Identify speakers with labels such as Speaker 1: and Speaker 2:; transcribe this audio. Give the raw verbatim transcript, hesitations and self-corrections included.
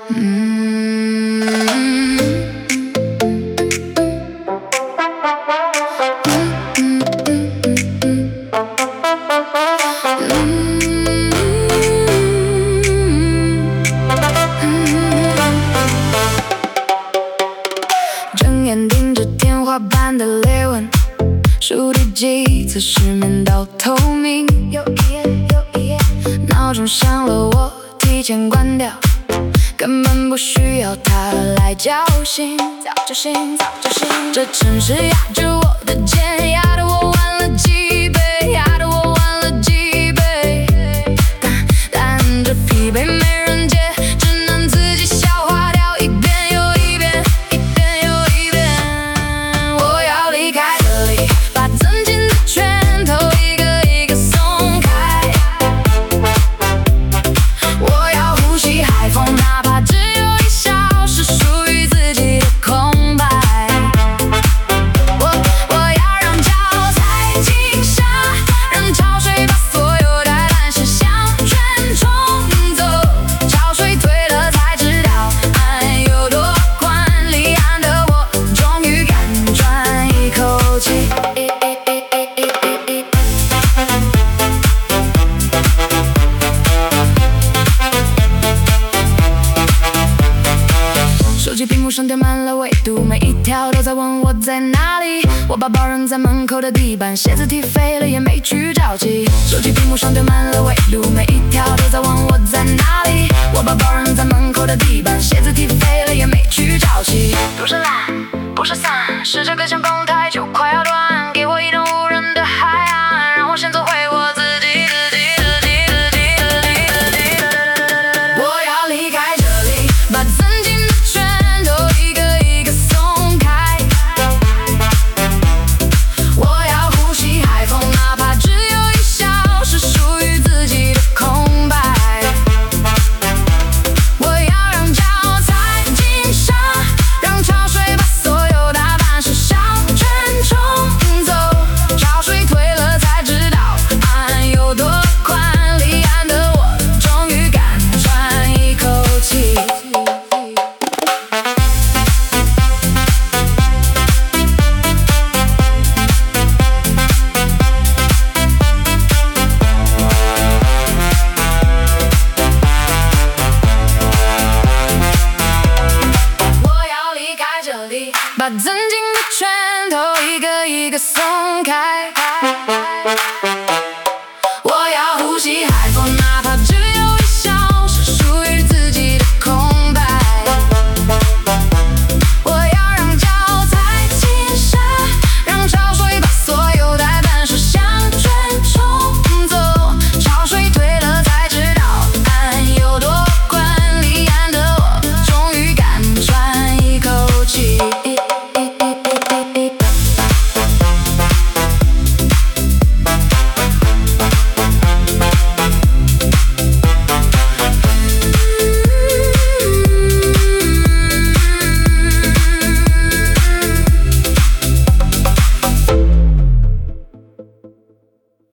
Speaker 1: 睁眼盯着天花板的裂纹，数第几次失眠到透明。又一夜又一夜，闹钟响了，我提前关掉，根本不需要它来叫醒。早就醒，早就醒。这城市压着我的肩，压得我弯了几倍，压得我弯了几倍。但但这疲惫没人接，只能自己消化掉，一遍又一遍，一遍又一遍。我要离开这里，把曾经的拳头一个一个松开。我要呼吸海风，哪怕只有一小时属于自己的空白。我我要让脚踩进沙，让潮水把所有的烂事向全冲走。潮水退了才知道岸有多宽，离岸的我终于敢喘一口气。手机屏幕上点满了纬度，每一条都在问我在哪里。我把包扔在门口的地板，鞋子踢飞了也没去找齐。手机屏幕上点满了纬度，每一条都在问我在哪里。我把包扔在门口的地板，鞋子踢飞了也没去找齐。不是懒，不是散，是这个相逢太久快要断，给我一种无人的海岸，让我先走回我自己自己自己自己自己自己。我要离开这里，把曾经的拳头一个一个松开。我要呼吸海风，哪怕只有一小时属于自己的空白。我要让脚踩进沙，让潮水把所有大半事向全冲走。潮水退了才知道岸有多宽，离岸的我终于敢喘一口气。我要离开这里，把曾经的拳头一个一个松